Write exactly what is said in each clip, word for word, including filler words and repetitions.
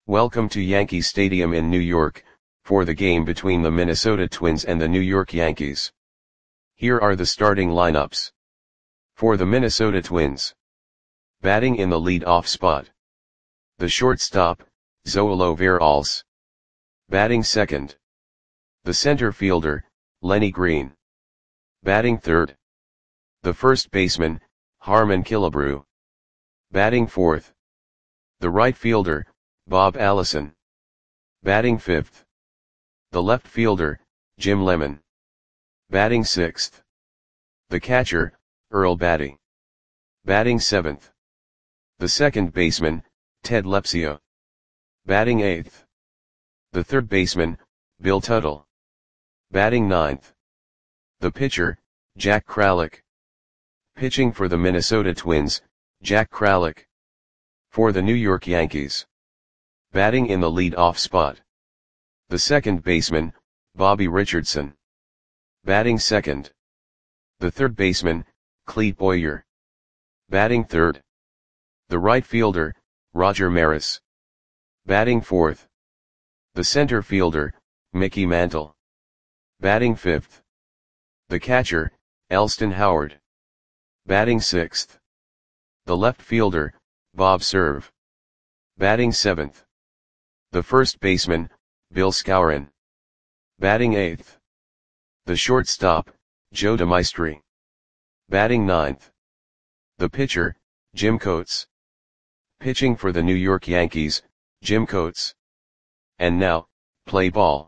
Welcome to Yankee Stadium in New York, for the game between the Minnesota Twins and the New York Yankees. Here are the starting lineups. For the Minnesota Twins. Batting in the lead-off spot. The shortstop, Zoilo Veralce. Batting second. The center fielder, Lenny Green. Batting third. The first baseman, Harmon Killebrew. Batting fourth. The right fielder, Bob Allison. Batting fifth. The left fielder, Jim Lemon. Batting sixth. The catcher, Earl Battey. Batting seventh. The second baseman, Ted Lepsio. Batting eighth. The third baseman, Bill Tuttle. Batting ninth. The pitcher, Jack Kralik. Pitching for the Minnesota Twins, Jack Kralik. For the New York Yankees. Batting in the lead-off spot. The second baseman, Bobby Richardson. Batting second. The third baseman, Clete Boyer. Batting third. The right fielder, Roger Maris. Batting fourth. The center fielder, Mickey Mantle. Batting fifth. The catcher, Elston Howard. Batting sixth. The left fielder, Bob Serve. Batting seventh. The first baseman, Bill Skowron. Batting eighth. The shortstop, Joe DeMaestri. Batting ninth. The pitcher, Jim Coates. Pitching for the New York Yankees, Jim Coates. And now, play ball.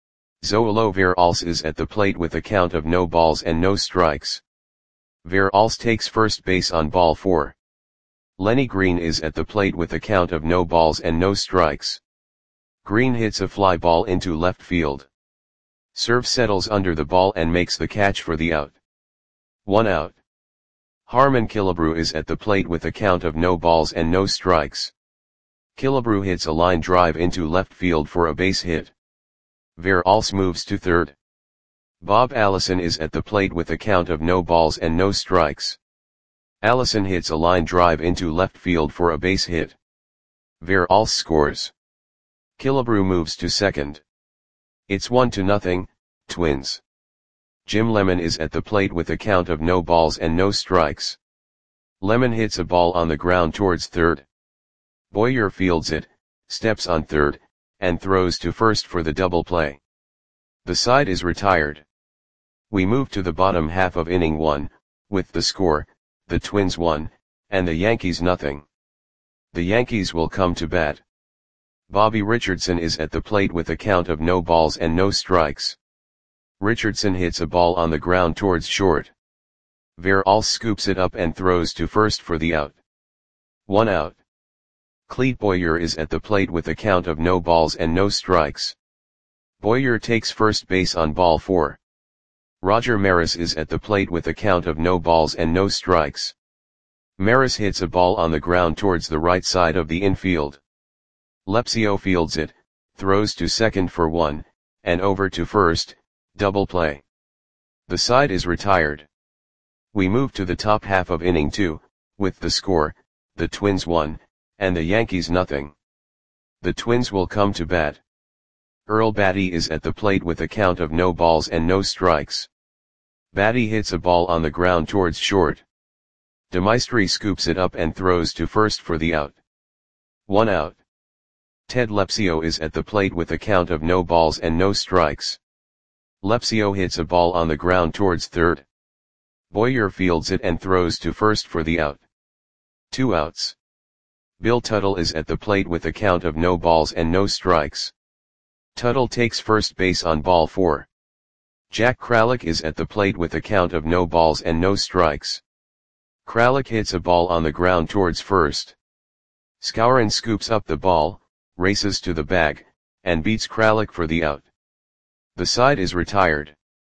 Zoilo Veralce is at the plate with a count of no balls and no strikes. Veralce takes first base on ball four. Lenny Green is at the plate with a count of no balls and no strikes. Green hits a fly ball into left field. Serve settles under the ball and makes the catch for the out. One out. Harmon Killebrew is at the plate with a count of no balls and no strikes. Killebrew hits a line drive into left field for a base hit. Veralce moves to third. Bob Allison is at the plate with a count of no balls and no strikes. Allison hits a line drive into left field for a base hit. Veralce scores. Killebrew moves to second. It's one to nothing, Twins. Jim Lemon is at the plate with a count of no balls and no strikes. Lemon hits a ball on the ground towards third. Boyer fields it, steps on third, and throws to first for the double play. The side is retired. We move to the bottom half of inning one, with the score, the Twins one, and the Yankees nothing. The Yankees will come to bat. Bobby Richardson is at the plate with a count of no balls and no strikes. Richardson hits a ball on the ground towards short. Veralce scoops it up and throws to first for the out. One out. Clete Boyer is at the plate with a count of no balls and no strikes. Boyer takes first base on ball four. Roger Maris is at the plate with a count of no balls and no strikes. Maris hits a ball on the ground towards the right side of the infield. Lepsio fields it, throws to second for one, and over to first, double play. The side is retired. We move to the top half of inning two, with the score, the Twins one, and the Yankees nothing. The Twins will come to bat. Earl Battey is at the plate with a count of no balls and no strikes. Battey hits a ball on the ground towards short. DeMaestri scoops it up and throws to first for the out. One out. Ted Lepsio is at the plate with a count of no balls and no strikes. Lepsio hits a ball on the ground towards third. Boyer fields it and throws to first for the out. Two outs. Bill Tuttle is at the plate with a count of no balls and no strikes. Tuttle takes first base on ball four. Jack Kralik is at the plate with a count of no balls and no strikes. Kralik hits a ball on the ground towards first. Skowron scoops up the ball, races to the bag, and beats Kralik for the out. The side is retired.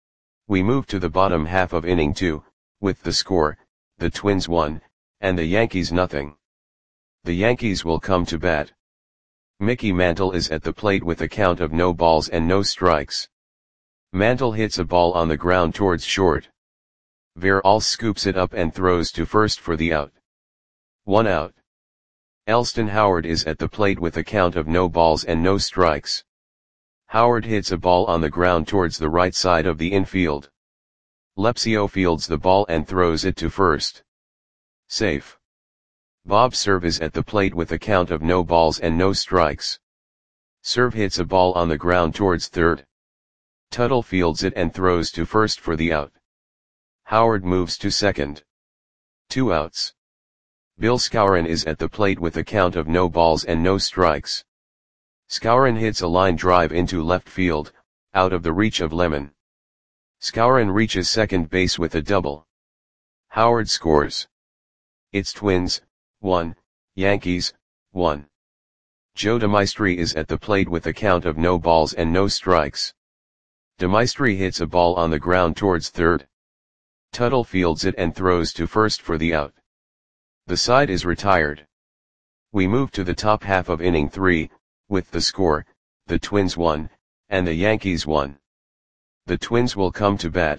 We move to the bottom half of inning two, with the score, the Twins one, and the Yankees nothing. The Yankees will come to bat. Mickey Mantle is at the plate with a count of no balls and no strikes. Mantle hits a ball on the ground towards short. Veralce scoops it up and throws to first for the out. One out. Elston Howard is at the plate with a count of no balls and no strikes. Howard hits a ball on the ground towards the right side of the infield. Lepsio fields the ball and throws it to first. Safe. Bob Serve is at the plate with a count of no balls and no strikes. Serve hits a ball on the ground towards third. Tuttle fields it and throws to first for the out. Howard moves to second. Two outs. Bill Skowron is at the plate with a count of no balls and no strikes. Skowron hits a line drive into left field, out of the reach of Lemon. Skowron reaches second base with a double. Howard scores. It's Twins, one, Yankees, one. Joe DeMaestri is at the plate with a count of no balls and no strikes. DeMaestri hits a ball on the ground towards third. Tuttle fields it and throws to first for the out. The side is retired. We move to the top half of inning three, with the score, the Twins won, and the Yankees won. The Twins will come to bat.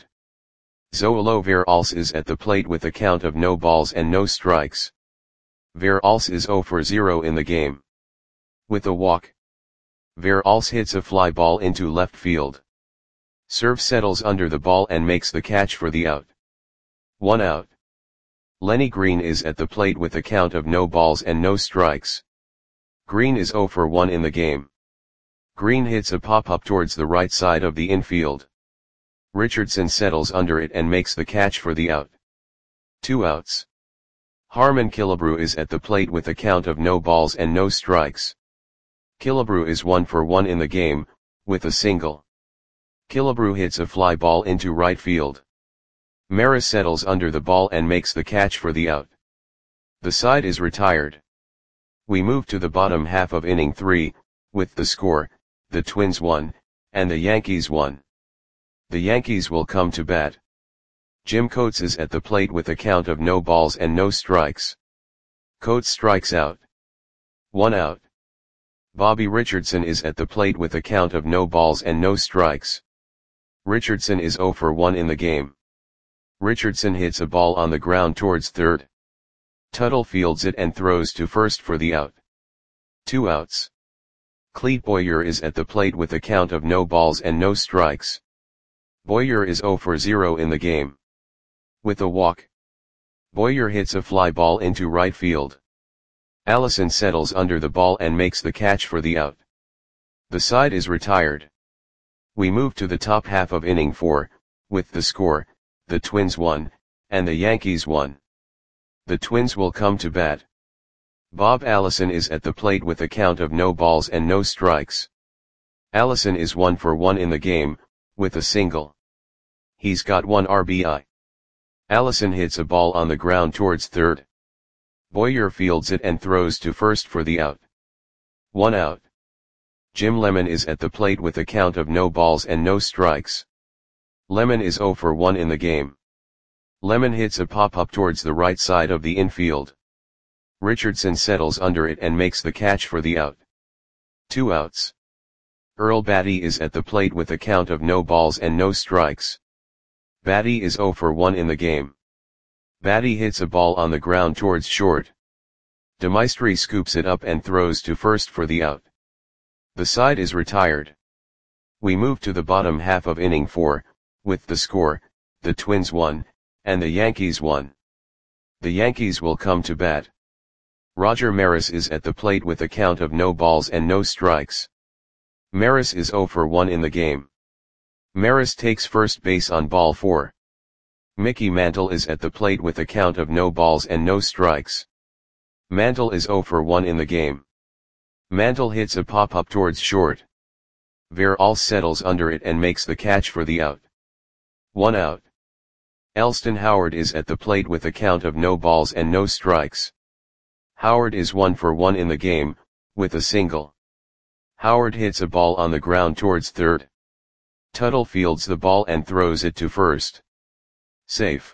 Zoilo Veralce is at the plate with a count of no balls and no strikes. Veralce is zero for zero in the game. With a walk. Veralce hits a fly ball into left field. Serve settles under the ball and makes the catch for the out. One out. Lenny Green is at the plate with a count of no balls and no strikes. Green is zero for one in the game. Green hits a pop-up towards the right side of the infield. Richardson settles under it and makes the catch for the out. Two outs. Harmon Killebrew is at the plate with a count of no balls and no strikes. Killebrew is one for one in the game, with a single. Killebrew hits a fly ball into right field. Maris settles under the ball and makes the catch for the out. The side is retired. We move to the bottom half of inning three, with the score, the Twins won, and the Yankees won. The Yankees will come to bat. Jim Coates is at the plate with a count of no balls and no strikes. Coates strikes out. One out. Bobby Richardson is at the plate with a count of no balls and no strikes. Richardson is zero for one in the game. Richardson hits a ball on the ground towards third. Tuttle fields it and throws to first for the out. Two outs. Clete Boyer is at the plate with a count of no balls and no strikes. Boyer is zero for zero in the game. With a walk. Boyer hits a fly ball into right field. Allison settles under the ball and makes the catch for the out. The side is retired. We move to the top half of inning four, with the score, the Twins won, and the Yankees won. The Twins will come to bat. Bob Allison is at the plate with a count of no balls and no strikes. Allison is one for one in the game, with a single. He's got one R B I. Allison hits a ball on the ground towards third. Boyer fields it and throws to first for the out. One out. Jim Lemon is at the plate with a count of no balls and no strikes. Lemon is zero for one in the game. Lemon hits a pop-up towards the right side of the infield. Richardson settles under it and makes the catch for the out. Two outs. Earl Batty is at the plate with a count of no balls and no strikes. Batty is zero for one in the game. Batty hits a ball on the ground towards short. DeMaestri scoops it up and throws to first for the out. The side is retired. We move to the bottom half of inning four, with the score, the Twins won, and the Yankees won. The Yankees will come to bat. Roger Maris is at the plate with a count of no balls and no strikes. Maris is zero for one in the game. Maris takes first base on ball four. Mickey Mantle is at the plate with a count of no balls and no strikes. Mantle is zero for one in the game. Mantle hits a pop-up towards short. Veralce settles under it and makes the catch for the out. One out. Elston Howard is at the plate with a count of no balls and no strikes. Howard is one for one in the game, with a single. Howard hits a ball on the ground towards third. Tuttle fields the ball and throws it to first. Safe.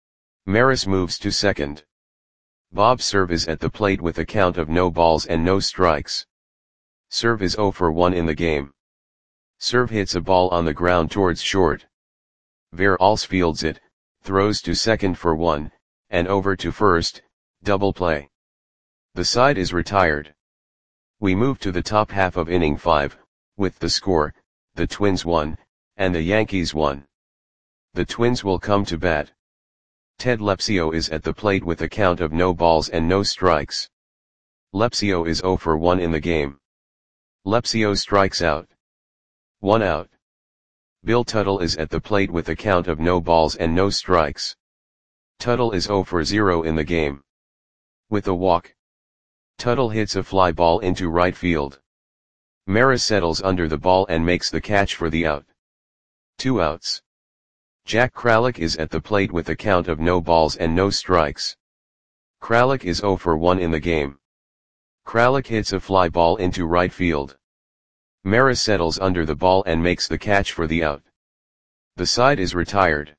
Maris moves to second. Bob Serve is at the plate with a count of no balls and no strikes. Serve is zero for one in the game. Serve hits a ball on the ground towards short. Veralce fields it, throws to second for one, and over to first, double play. The side is retired. We move to the top half of inning five, with the score, the Twins one, and the Yankees one. The Twins will come to bat. Ted Lepsio is at the plate with a count of no balls and no strikes. Lepsio is zero for one in the game. Lepsio strikes out. One out. Bill Tuttle is at the plate with a count of no balls and no strikes. Tuttle is zero for zero in the game. With a walk, Tuttle hits a fly ball into right field. Maris settles under the ball and makes the catch for the out. Two outs. Jack Kralik is at the plate with a count of no balls and no strikes. Kralik is zero for one in the game. Kralik hits a fly ball into right field. Maris settles under the ball and makes the catch for the out. The side is retired.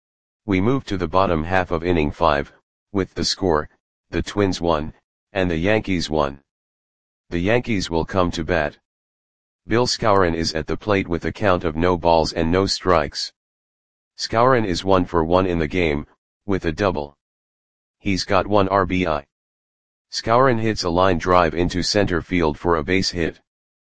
We move to the bottom half of inning five, with the score, the Twins one, and the Yankees one. The Yankees will come to bat. Bill Skowron is at the plate with a count of no balls and no strikes. Skowron is one for one in the game, with a double. He's got one R B I. Skowron hits a line drive into center field for a base hit.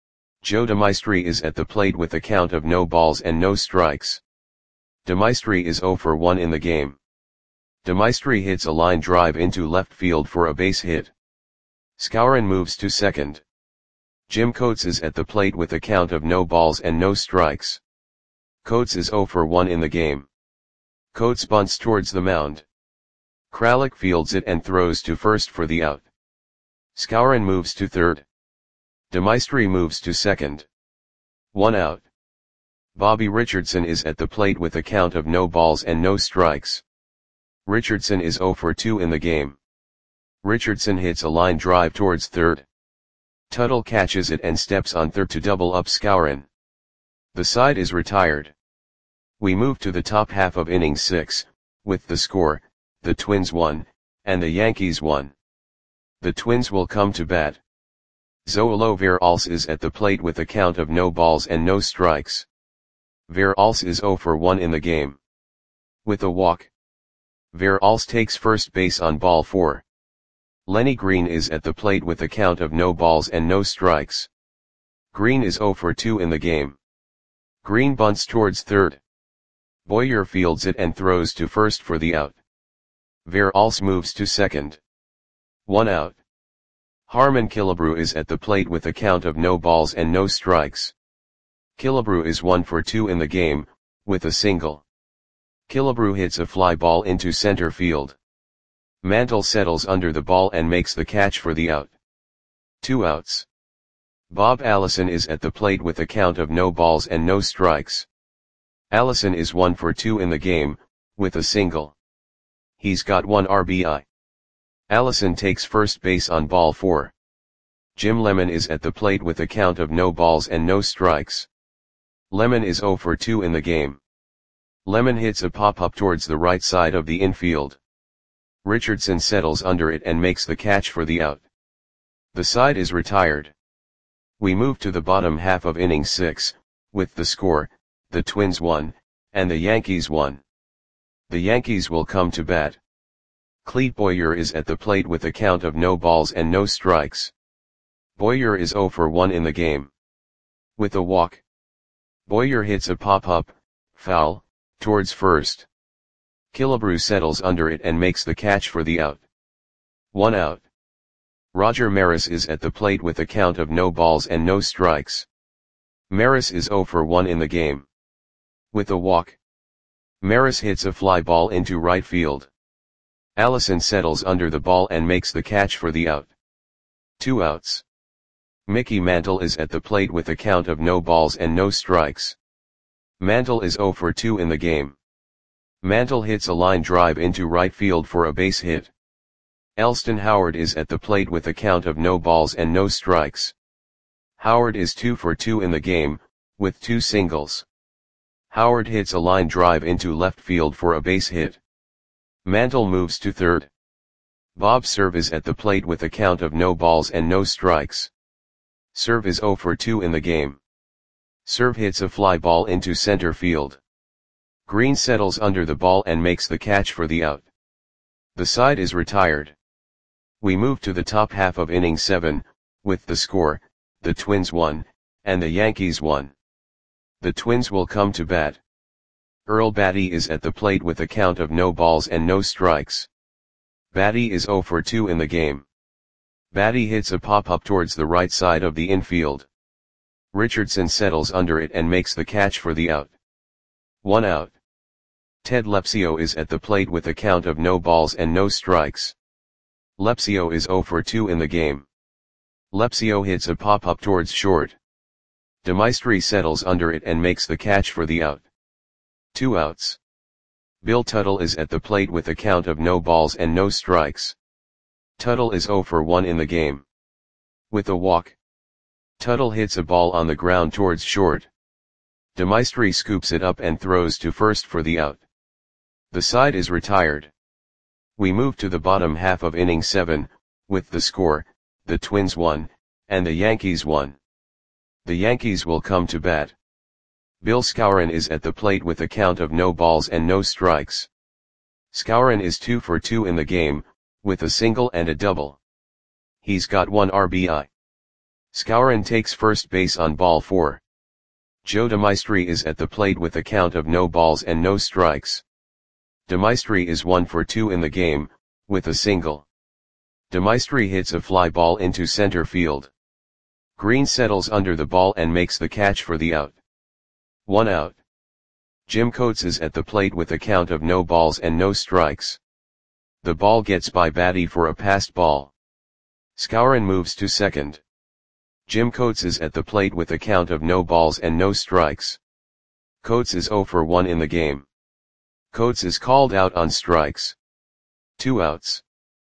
Joe DeMaestri is at the plate with a count of no balls and no strikes. DeMaestri is zero for one in the game. DeMaestri hits a line drive into left field for a base hit. Skowron moves to second. Jim Coates is at the plate with a count of no balls and no strikes. Coates is zero for one in the game. Coates bunts towards the mound. Kralik fields it and throws to first for the out. Skowron moves to third. DeMaestri moves to second. One out. Bobby Richardson is at the plate with a count of no balls and no strikes. Richardson is zero for two in the game. Richardson hits a line drive towards third. Tuttle catches it and steps on third to double up Skowron. The side is retired. We move to the top half of inning six, with the score, the Twins one, and the Yankees one. The Twins will come to bat. Zoilo Veralce is at the plate with a count of no balls and no strikes. Veralce is zero for one in the game. With a walk, Veralce takes first base on ball four. Lenny Green is at the plate with a count of no balls and no strikes. Green is zero for two in the game. Green bunts towards third. Boyer fields it and throws to first for the out. Veralce moves to second. One out. Harmon Killebrew is at the plate with a count of no balls and no strikes. Killebrew is one for two in the game, with a single. Killebrew hits a fly ball into center field. Mantle settles under the ball and makes the catch for the out. Two outs. Bob Allison is at the plate with a count of no balls and no strikes. Allison is one for two in the game, with a single. He's got one R B I. Allison takes first base on ball four. Jim Lemon is at the plate with a count of no balls and no strikes. Lemon is zero for two in the game. Lemon hits a pop-up towards the right side of the infield. Richardson settles under it and makes the catch for the out. The side is retired. We move to the bottom half of inning six, with the score, the Twins one, and the Yankees one. The Yankees will come to bat. Clete Boyer is at the plate with a count of no balls and no strikes. Boyer is zero for one in the game. With a walk, Boyer hits a pop-up, foul, towards first. Killebrew settles under it and makes the catch for the out. One out. Roger Maris is at the plate with a count of no balls and no strikes. Maris is zero for one in the game. With a walk, Maris hits a fly ball into right field. Allison settles under the ball and makes the catch for the out. Two outs. Mickey Mantle is at the plate with a count of no balls and no strikes. Mantle is zero for two in the game. Mantle hits a line drive into right field for a base hit. Elston Howard is at the plate with a count of no balls and no strikes. Howard is two for two in the game, with two singles. Howard hits a line drive into left field for a base hit. Mantle moves to third. Bob Cerv is at the plate with a count of no balls and no strikes. Cerv is zero for two in the game. Cerv hits a fly ball into center field. Green settles under the ball and makes the catch for the out. The side is retired. We move to the top half of inning seven, with the score, the Twins one, and the Yankees one. The Twins will come to bat. Earl Batty is at the plate with a count of no balls and no strikes. Batty is oh for two in the game. Batty hits a pop-up towards the right side of the infield. Richardson settles under it and makes the catch for the out. One out. Ted Lepsio is at the plate with a count of no balls and no strikes. Lepsio is oh for two in the game. Lepsio hits a pop-up towards short. DeMaestri settles under it and makes the catch for the out. Two outs. Bill Tuttle is at the plate with a count of no balls and no strikes. Tuttle is oh for one in the game. With a walk. Tuttle hits a ball on the ground towards short. DeMaestri scoops it up and throws to first for the out. The side is retired. We move to the bottom half of inning seven, with the score, the Twins one, and the Yankees one. The Yankees will come to bat. Bill Skowron is at the plate with a count of no balls and no strikes. Skowron is two for two in the game, with a single and a double. He's got one R B I. Skowron takes first base on ball four. Joe DeMaestri is at the plate with a count of no balls and no strikes. DeMaestri is one for two in the game, with a single. DeMaestri hits a fly ball into center field. Green settles under the ball and makes the catch for the out. One out. Jim Coates is at the plate with a count of no balls and no strikes. The ball gets by Batty for a passed ball. Skowron moves to second. Jim Coates is at the plate with a count of no balls and no strikes. Coates is oh for one in the game. Coates is called out on strikes. Two outs.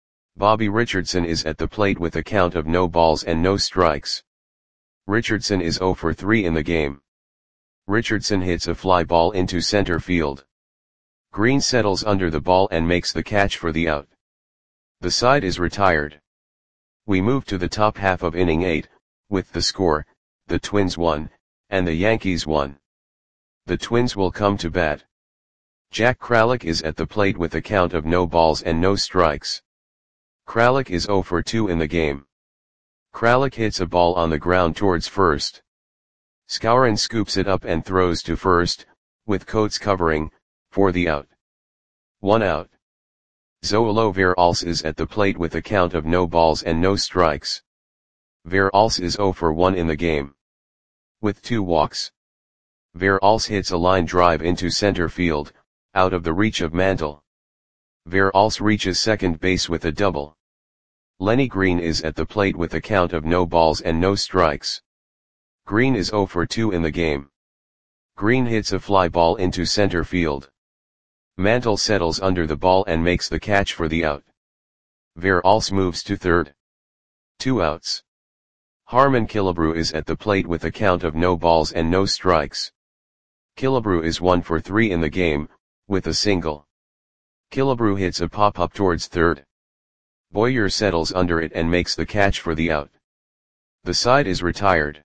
Bobby Richardson is at the plate with a count of no balls and no strikes. Richardson is oh for three in the game. Richardson hits a fly ball into center field. Green settles under the ball and makes the catch for the out. The side is retired. We move to the top half of inning eight, with the score, the Twins one, and the Yankees one. The Twins will come to bat. Jack Kralik is at the plate with a count of no balls and no strikes. Kralik is oh for two in the game. Kralik hits a ball on the ground towards first. Skowron scoops it up and throws to first, with Coates covering, for the out. One out. Zoilo Veralce is at the plate with a count of no balls and no strikes. Veralce is oh for one in the game. With two walks. Veralce hits a line drive into center field, out of the reach of Mantle. Veralce reaches second base with a double. Lenny Green is at the plate with a count of no balls and no strikes. Green is oh for two in the game. Green hits a fly ball into center field. Mantle settles under the ball and makes the catch for the out. Veralce moves to third. Two outs. Harmon Killebrew is at the plate with a count of no balls and no strikes. Killebrew is one for three in the game, with a single. Killebrew hits a pop-up towards third. Boyer settles under it and makes the catch for the out. The side is retired.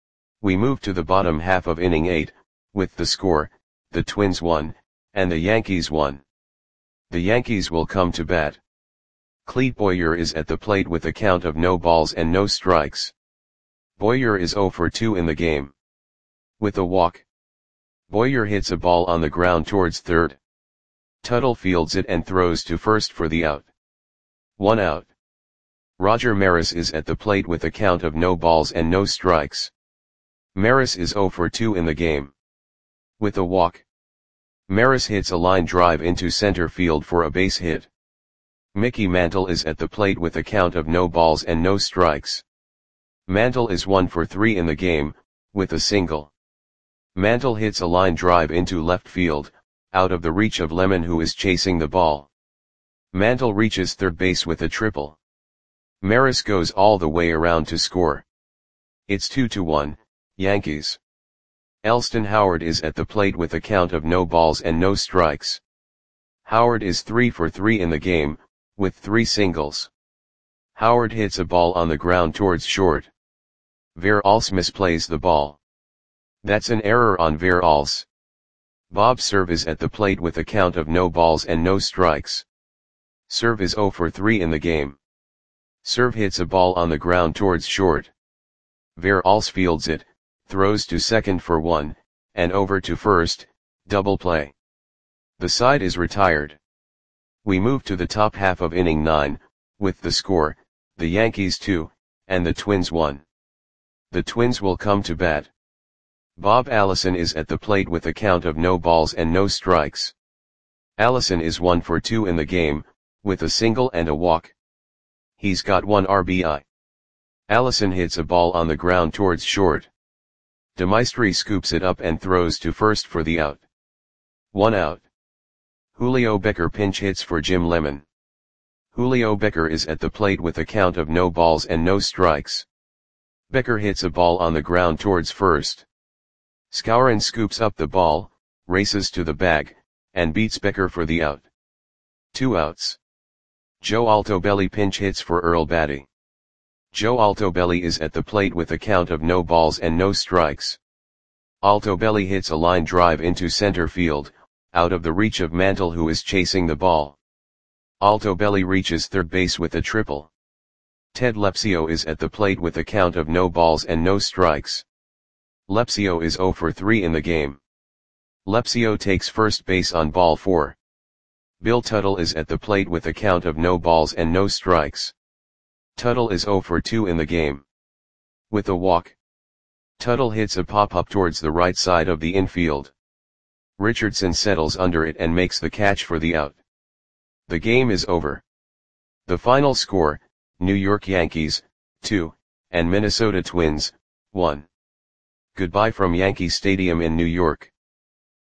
We move to the bottom half of inning eight, with the score, the Twins one, and the Yankees one. The Yankees will come to bat. Clete Boyer is at the plate with a count of no balls and no strikes. Boyer is oh for two in the game. With a walk. Boyer hits a ball on the ground towards third. Tuttle fields it and throws to first for the out. One out. Roger Maris is at the plate with a count of no balls and no strikes. Maris is oh for two in the game. With a walk. Maris hits a line drive into center field for a base hit. Mickey Mantle is at the plate with a count of no balls and no strikes. Mantle is one for three in the game, with a single. Mantle hits a line drive into left field, out of the reach of Lemon who is chasing the ball. Mantle reaches third base with a triple. Maris goes all the way around to score. It's two to one, Yankees. Elston Howard is at the plate with a count of no balls and no strikes. Howard is three for three in the game, with three singles. Howard hits a ball on the ground towards short. Veralce misplays the ball. That's an error on Veralce. Bob Cerv is at the plate with a count of no balls and no strikes. Cerv is oh for three in the game. Serve hits a ball on the ground towards short. Veralls fields it, throws to second for one, and over to first, double play. The side is retired. We move to the top half of inning nine, with the score, the Yankees two, and the Twins one. The Twins will come to bat. Bob Allison is at the plate with a count of no balls and no strikes. Allison is one for two in the game, with a single and a walk. He's got one R B I. Allison hits a ball on the ground towards short. DeMaestri scoops it up and throws to first for the out. One out. Julio Becker pinch hits for Jim Lemon. Julio Becker is at the plate with a count of no balls and no strikes. Becker hits a ball on the ground towards first. Skowron scoops up the ball, races to the bag, and beats Becker for the out. Two outs. Joe Altobelli pinch hits for Earl Batty. Joe Altobelli is at the plate with a count of no balls and no strikes. Altobelli hits a line drive into center field, out of the reach of Mantle, who is chasing the ball. Altobelli reaches third base with a triple. Ted Lepsio is at the plate with a count of no balls and no strikes. Lepsio is zero for three in the game. Lepsio takes first base on ball four. Bill Tuttle is at the plate with a count of no balls and no strikes. Tuttle is zero for two in the game. With a walk, Tuttle hits a pop-up towards the right side of the infield. Richardson settles under it and makes the catch for the out. The game is over. The final score, New York Yankees, two, and Minnesota Twins, one. Goodbye from Yankee Stadium in New York.